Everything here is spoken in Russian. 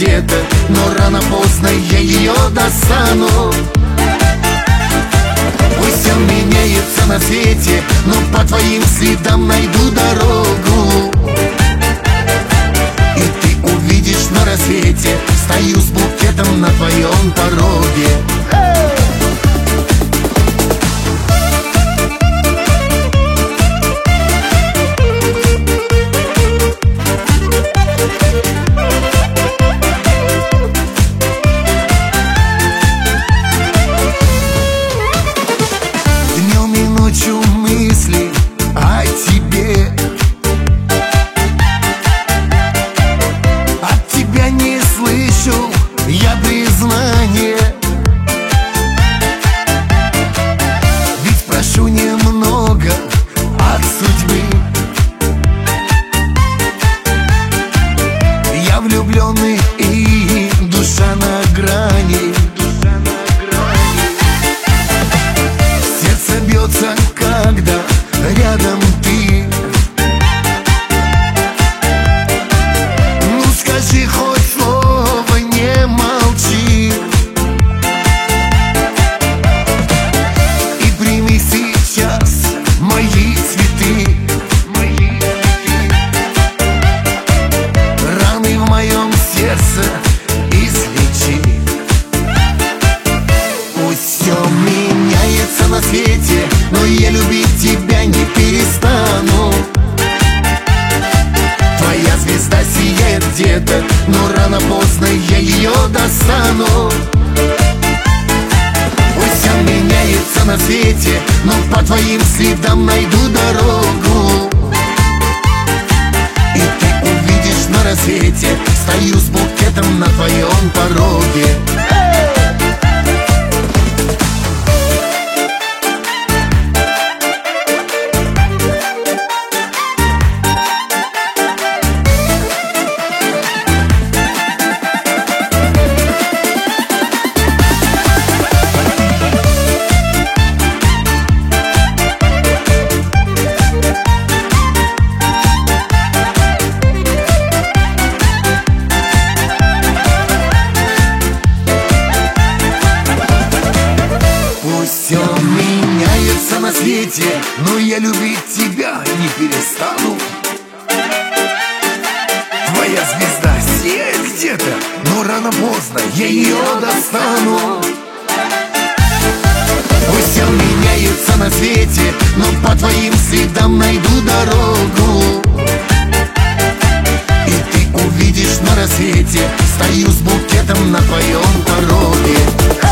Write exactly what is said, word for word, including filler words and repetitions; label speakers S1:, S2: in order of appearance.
S1: где-то, но рано-поздно я ее достану. Пусть все меняется на свете, но по твоим следам найду дорогу. И ты увидишь на рассвете, стою с букетом на твоем пороге. Днем и ночью мысли о тебе, от тебя не слышу я признания. Ведь прошу немного от судьбы. Я влюбленный и душа на грани. Сердце бьется, когда рядом ты. Ну скажи хоть слово, не молчи. И прими сейчас мои цветы. Раны в моем сердце излечи. Пусть все меняется на свете, но я любить тебя не перестану. Твоя звезда сияет где-то, но рано-поздно я ее достану. Пусть все меняется на свете, но по твоим следам найду дорогу. И ты увидишь на рассвете, стою с букетом на твоем пороге. Все меняется на свете, но я любить тебя не перестану. Твоя звезда сияет где-то, но рано-поздно я ее достану. Пусть все меняется на свете, но по твоим следам найду дорогу. И ты увидишь на рассвете, стою с букетом на твоем пороге.